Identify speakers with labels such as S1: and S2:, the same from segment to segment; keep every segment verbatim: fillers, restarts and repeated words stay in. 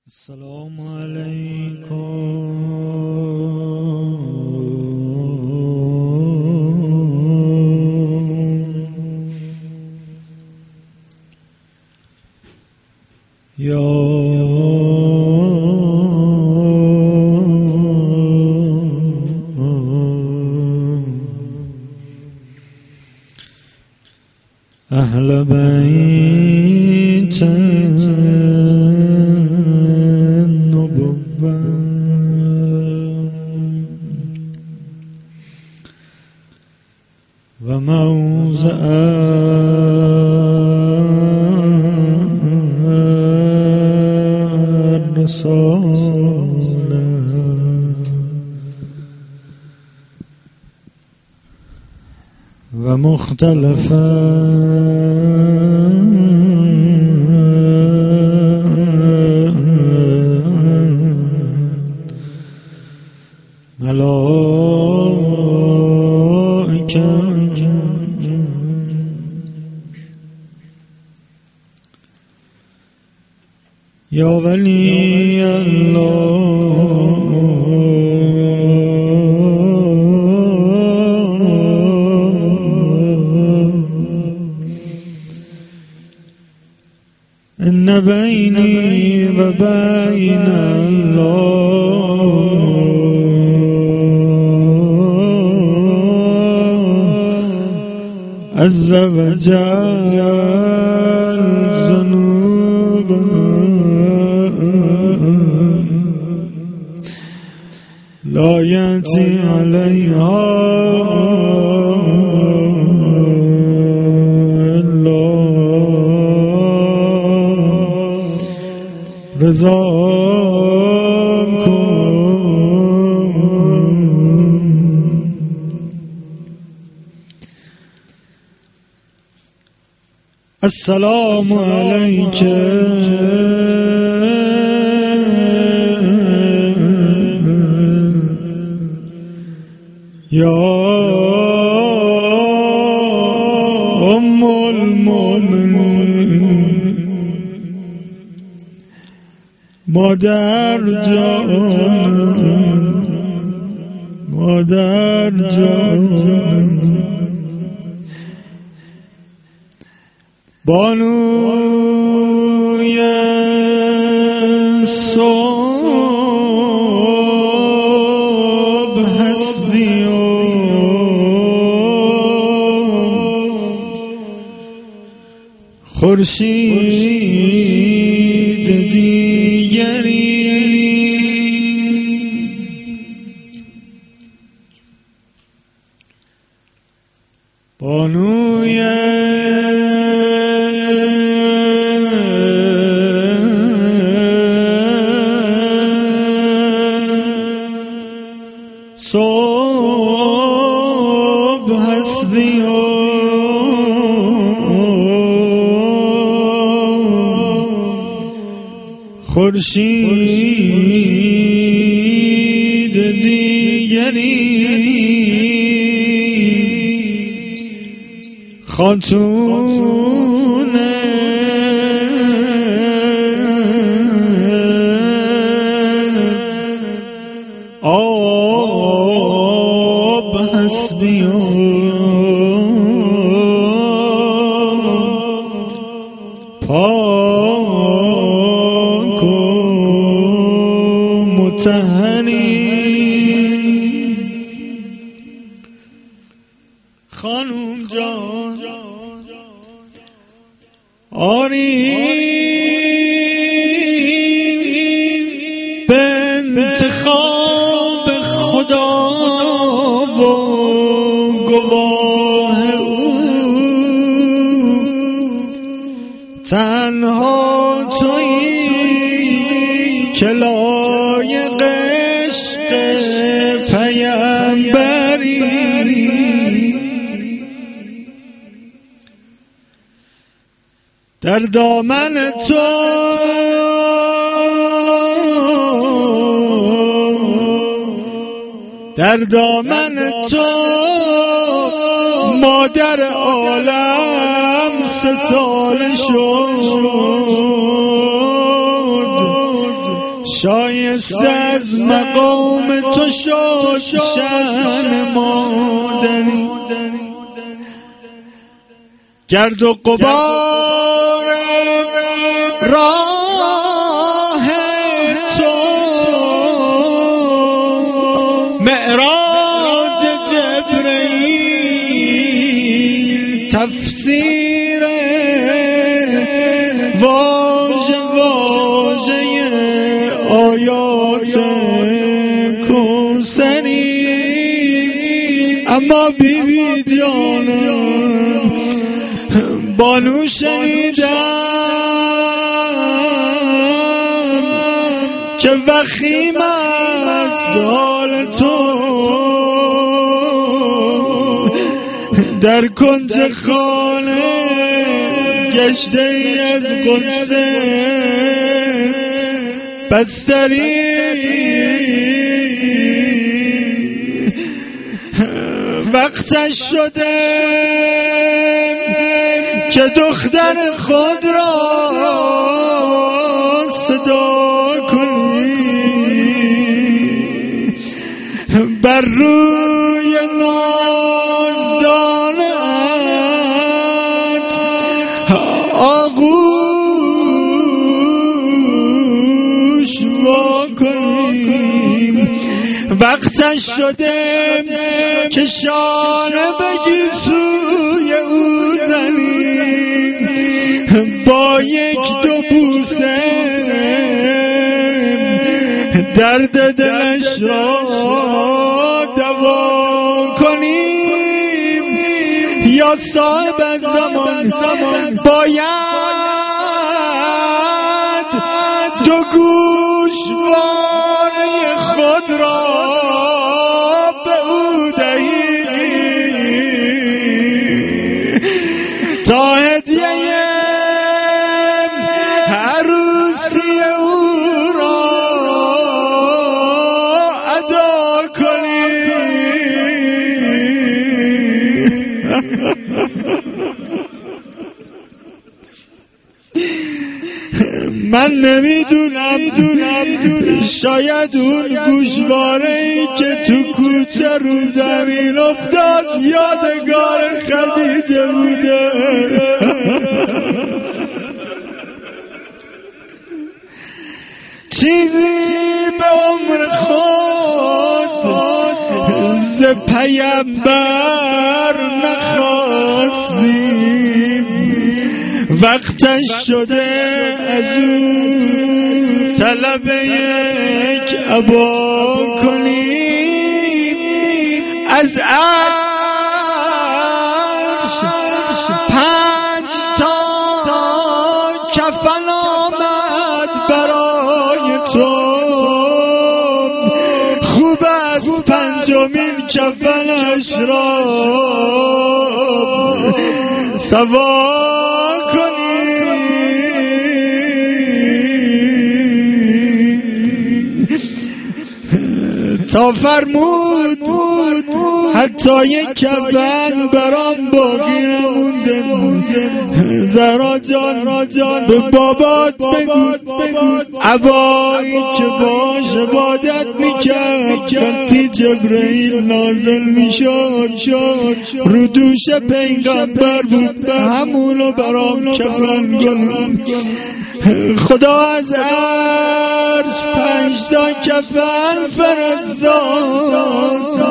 S1: السلام علیکم یا اهل بیت النبوة و موضع الرسالة و مختلف ملائکه یا ولی الله ان بینی و بین الله عز و جل ذنوب لا یأتی علیها رضا کن. السلام علیک یا ام المؤمنین مادر جان مادر جان بانوی صبح هستی و خورشید دیگری بانوی صبح هستی و خورشید دیگری خاتون آب هستی و پاک و مطهری خانوم جان آری به انتخاب خدا و گواه او تنها تویی که لایق عشق پیامبری در دامن تو در دامن تو مادر عالم سه سال شد شایسته از مقام تو شد شأن مادری. گرد و غبار راه تو معراج جبرئیل تفسیر واژه واژه آیات کوثری. اما بی بی جانم بانو شنیدم که وخیم است حال تو در کنج خانه گشته ای از غصه بستری. وقتش شده که دختر خود را صدا کنی، بر روی نازدانت آغوش وا کنی. وقتش شده که شانه بگی سوی او زنی، با یک دو بوسه درد دلش را دوا کنیم. یا صاحب زمان باید دو گوشواره خود را به او دهی تا هدیه عروسی او را ادا کنی. من نمیدونم شاید اون گوشواره‌ای که تو کوچه رو زمین افتاد یادگار خدیجه بوده. چیزی به عمر خود ز پیامبر نخواستیم، وقتش شده از او طلب یک عبا کنیم. از عرش پنج تا کفن آمد برای تو، خوب است پنجمین کفنش را سوا کنی. تا فرمود حتی یک کفن برام باقی نمونده. زهرا جان به بابات بگو عبایی که باش عبادت میکرد وقتی جبرئیل نازل میشد رو دوش پیغمبر بود، همونو برام کفن کنم. خدا از عرش پنج تا کفن فرستاد.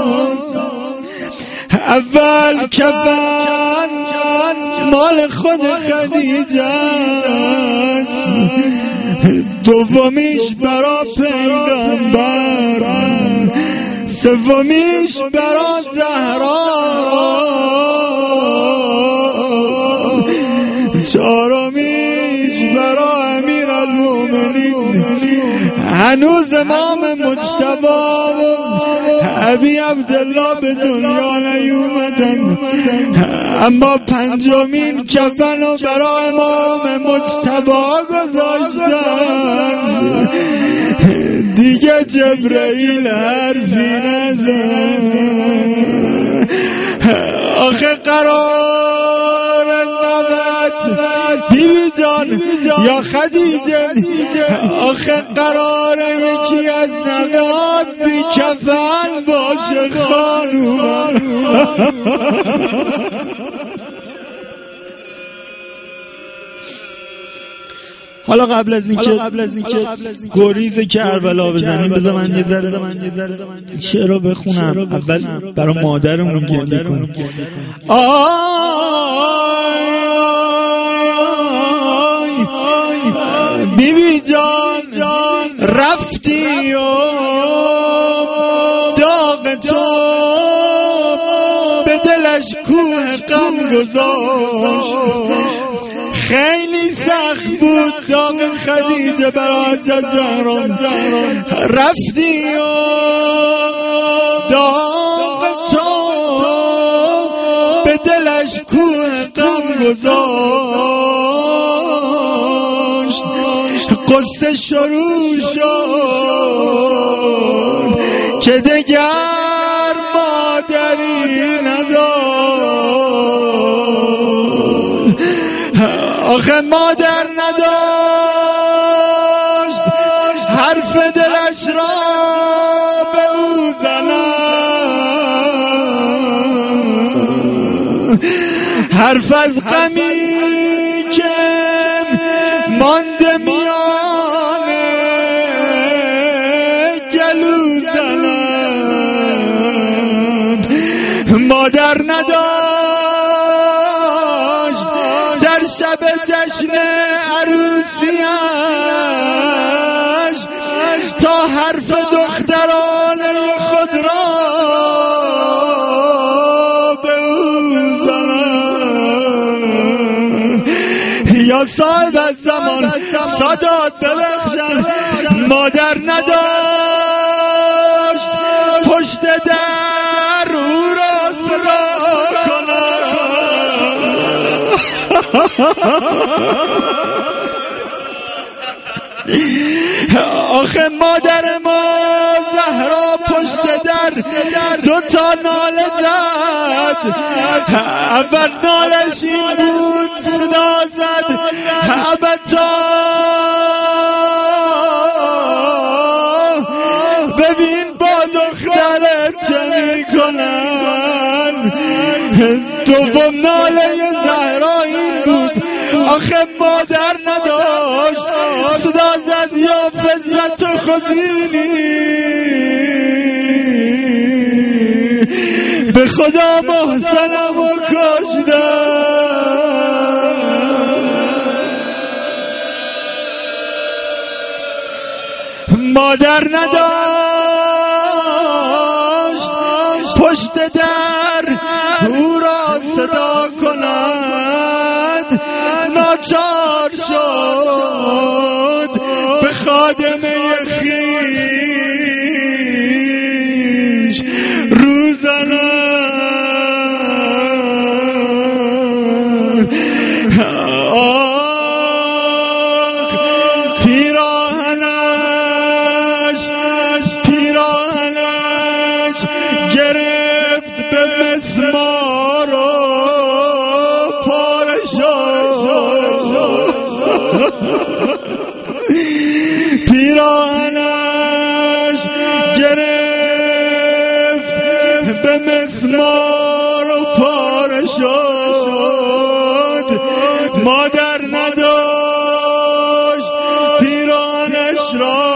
S1: اول کفن مال خود خدیجه است، دومیش برا پیغمبر، سومیش برا زهرا، چهارمیش برا امیرالمومنین. هنوز امام مجتبی و ابی عبدالله به دنیا نیومدن، اما پنجمین کفن رو برای امام مجتبی گذاشتن. دیگه جبرئیل حرفی نزن. آخه قرار نبود بیبی جان یا خدیجه آخه قراره یکی از نوات بی کفن باشه خانوم. حالا قبل از اینکه قبل از اینکه گریز کربلا بزنیم بذار من یه ذره شعر رو بخونم. اول برای مادرمون گریه کنیم. آی بیبی جان رفتی و داغ تو به دلش کوه غم گذاشت. خیلی سخت بود داغ خدیجه برای حضرت زهرا. رفتی و داغ تو به دلش کوه غم گذاشت. قصه شروع شد که دگر مادری نداشت. آخه مادر نداشت حرف دلش را به او زند. حرف از غمی که مانده میان گلو زند. مادر نداشت در شب جشن عروسیش تا حرف دخترانه خود را به او زنند. یا صاحب الزمان سادات ببخشن مادر نداشت پشت در او را صدا کنند. آخه مادر ما زهرا پشت در دو تا ناله زد. اول نالش این بود صدا زد ابتا ببین با دخترت چه میکنن. دوم ناله زهرا این بود آخه مادر نداشت صدا زد یا فزت خودینی به خدا محسنم و کشدم. مادر نداشت پشت در او را صدا کند. ناچار شد به خادمه خویش رو زند. آخ پیراهنش پیراهنش گرفت به مسمار و پاره شد. پیراهنش گرفت به مسمار و پاره شد. مادر نداشت پیراهنش را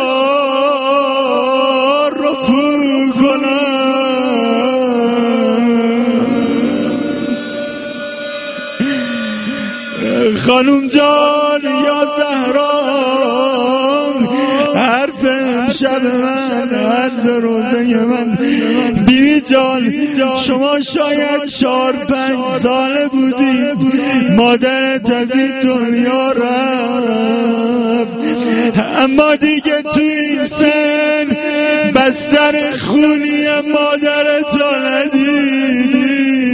S1: رفو کند. خانوم جان یا زهرا حرف امشب من عرض روزه من. بیبی جان شما شاید چار پنج ساله بودی مادرت از این دنیا رفت اما دیگه تو این سن بستر خونی مادرت ندیدی.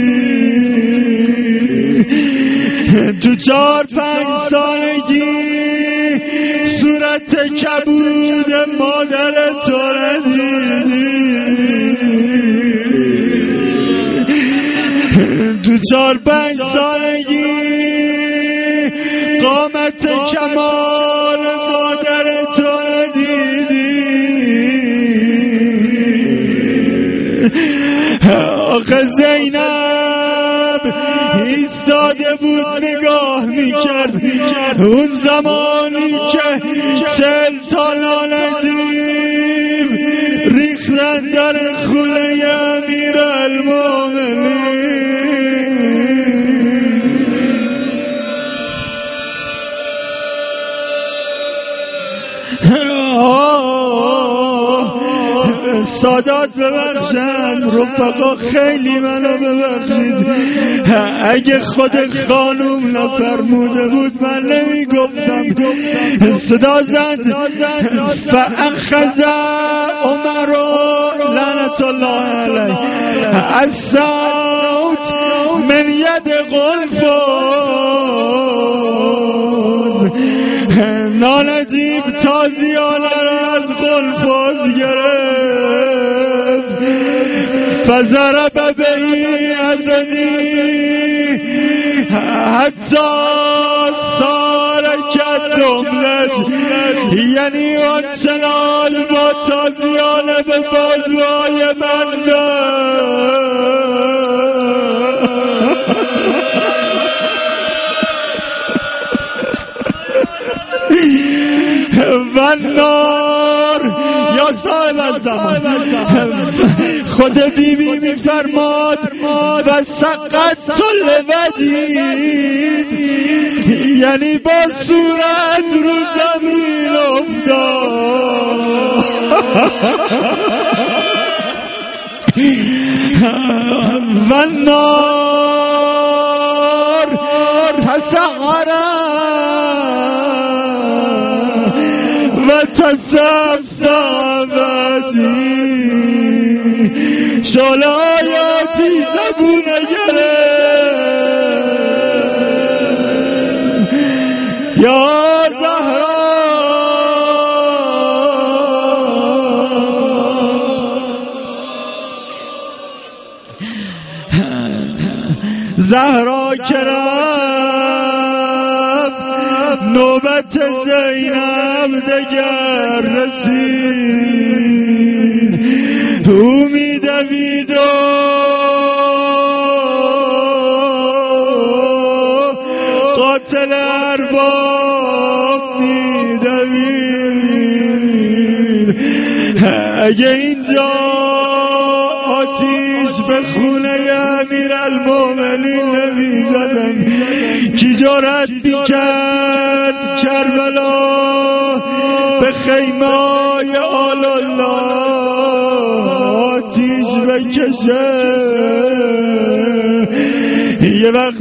S1: تو چار پنج سالگی صورت کبود مادر تو ندیدی. تو چار پنج سالگی قامت آخه زینب ایستاده بود نگاه میکرد اون زمانی که چل تا نالجیب ریختن در خونه امیرالمومنین. سادات ببخشن، رفقا خیلی منو ببخشید، اگه خود خانوم نفرموده بود من نمی گفتم. صدا زد فاخذ عمر لعنت الله علیه الصوت من ید قلفاز. نالجیب تازیانه را از قلفاز گرفت، فضرب بهی ازدی حتی سار کدملت، یعنی آنچنان با تازیانه به بازوهای من و نار یا صاحب الزمان. خود بی بی می فرماد و سقط لوجید، یعنی با صورت رو زمین افتاد و نار تسعرت و تصفتی، شعله آیاتی زبونه گرفت یا زهرا. زهرا که رفت نوبت زینب دگر رسید، او می دوید و قاتل ارباب می دوید. اگه اینجا آتیش به خونه امیرالمومنین نمی زدن کی جرأت میکرد کربلا به خیمای آل الله آتیش بکشه؟ یه وقت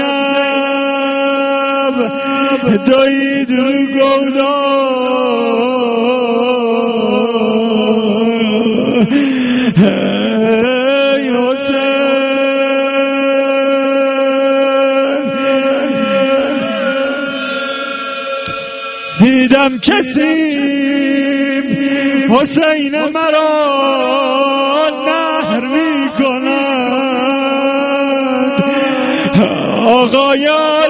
S1: زینب دوید رو گودا دیدم کسی حسین مرا نهر می کند، آقایان